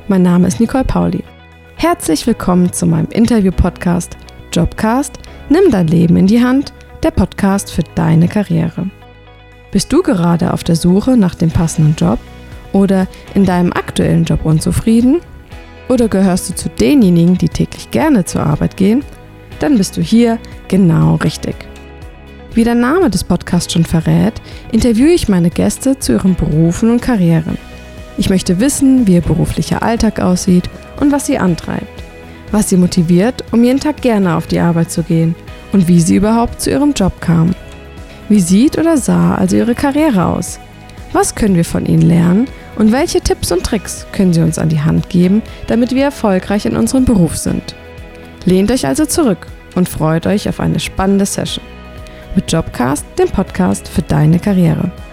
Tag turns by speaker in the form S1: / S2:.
S1: mein Name ist Nicole Pauli. Herzlich willkommen zu meinem Interview-Podcast Jobcast – Nimm dein Leben in die Hand, der Podcast für deine Karriere. Bist du gerade auf der Suche nach dem passenden Job oder in deinem aktuellen Job unzufrieden? Oder gehörst du zu denjenigen, die täglich gerne zur Arbeit gehen? Dann bist du hier genau richtig. Wie der Name des Podcasts schon verrät, interviewe ich meine Gäste zu ihren Berufen und Karrieren. Ich möchte wissen, wie ihr beruflicher Alltag aussieht und was sie antreibt. Was sie motiviert, um jeden Tag gerne auf die Arbeit zu gehen und wie sie überhaupt zu ihrem Job kam. Wie sieht oder sah also ihre Karriere aus? Was können wir von ihnen lernen und welche Tipps und Tricks können sie uns an die Hand geben, damit wir erfolgreich in unserem Beruf sind? Lehnt euch also zurück und freut euch auf eine spannende Session mit Jobcast, dem Podcast für deine Karriere.